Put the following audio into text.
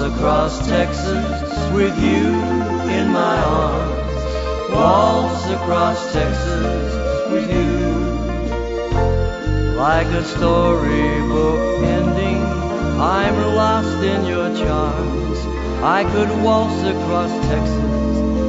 across Texas with you in my arms. Waltz across Texas with you. Like a storybook ending, I'm lost in your charms. I could waltz across Texas